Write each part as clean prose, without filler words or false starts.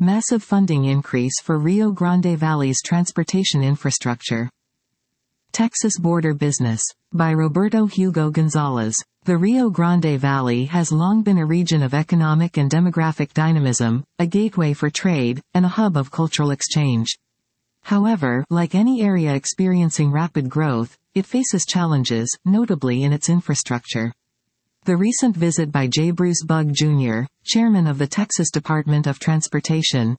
Massive funding increase for Rio Grande Valley's transportation infrastructure. Texas Border Business. By Roberto Hugo Gonzalez. The Rio Grande Valley has long been a region of economic and demographic dynamism, a gateway for trade, and a hub of cultural exchange. However, like any area experiencing rapid growth, it faces challenges, notably in its infrastructure. The recent visit by J. Bruce Bugg, Jr., chairman of the Texas Department of Transportation,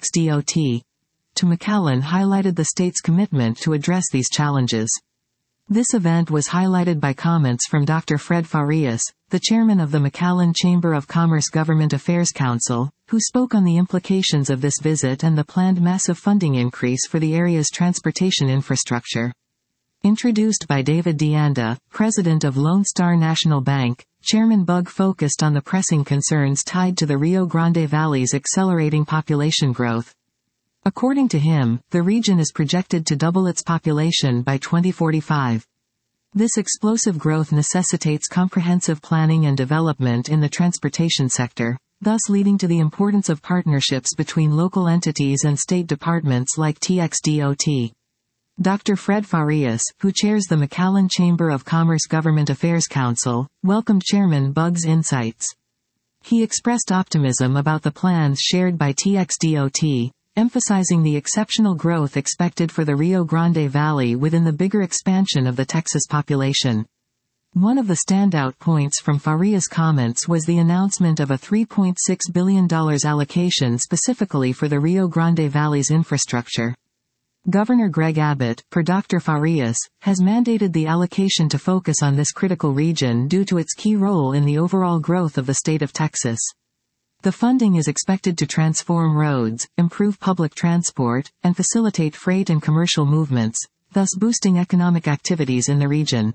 TxDOT, to McAllen highlighted the state's commitment to address these challenges. This event was highlighted by comments from Dr. Fred Farias, the chairman of the McAllen Chamber of Commerce Government Affairs Council, who spoke on the implications of this visit and the planned massive funding increase for the area's transportation infrastructure. Introduced by David DeAnda, president of Lone Star National Bank, Chairman Bugg focused on the pressing concerns tied to the Rio Grande Valley's accelerating population growth. According to him, the region is projected to double its population by 2045. This explosive growth necessitates comprehensive planning and development in the transportation sector, thus leading to the importance of partnerships between local entities and state departments like TxDOT. Dr. Fred Farias, who chairs the McAllen Chamber of Commerce Government Affairs Council, welcomed Chairman Bugg's insights. He expressed optimism about the plans shared by TxDOT, emphasizing the exceptional growth expected for the Rio Grande Valley within the bigger expansion of the Texas population. One of the standout points from Farias' comments was the announcement of a $3.6 billion allocation specifically for the Rio Grande Valley's infrastructure. Governor Greg Abbott, per Dr. Farias, has mandated the allocation to focus on this critical region due to its key role in the overall growth of the state of Texas. The funding is expected to transform roads, improve public transport, and facilitate freight and commercial movements, thus boosting economic activities in the region.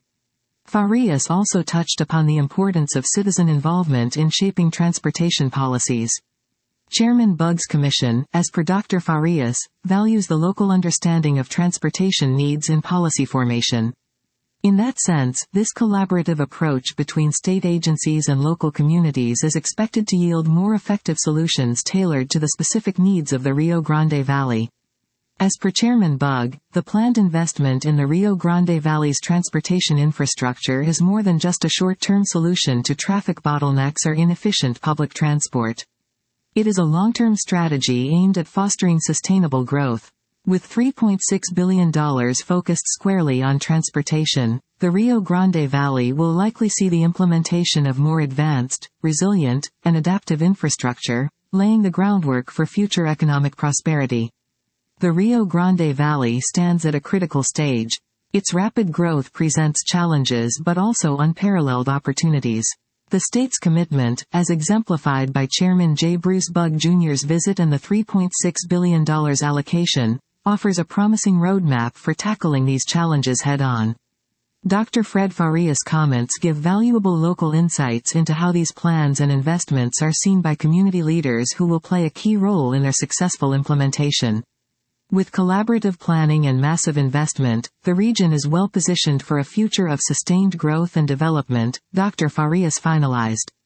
Farias also touched upon the importance of citizen involvement in shaping transportation policies. Chairman Bugg's commission, as per Dr. Farias, values the local understanding of transportation needs in policy formation. In that sense, this collaborative approach between state agencies and local communities is expected to yield more effective solutions tailored to the specific needs of the Rio Grande Valley. As per Chairman Bugg, the planned investment in the Rio Grande Valley's transportation infrastructure is more than just a short-term solution to traffic bottlenecks or inefficient public transport. It is a long-term strategy aimed at fostering sustainable growth. With $3.6 billion focused squarely on transportation, the Rio Grande Valley will likely see the implementation of more advanced, resilient, and adaptive infrastructure, laying the groundwork for future economic prosperity. The Rio Grande Valley stands at a critical stage. Its rapid growth presents challenges but also unparalleled opportunities. The state's commitment, as exemplified by Chairman J. Bruce Bugg Jr.'s visit and the $3.6 billion allocation, offers a promising roadmap for tackling these challenges head-on. Dr. Fred Farias' comments give valuable local insights into how these plans and investments are seen by community leaders who will play a key role in their successful implementation. With collaborative planning and massive investment, the region is well positioned for a future of sustained growth and development, Dr. Farias finalized.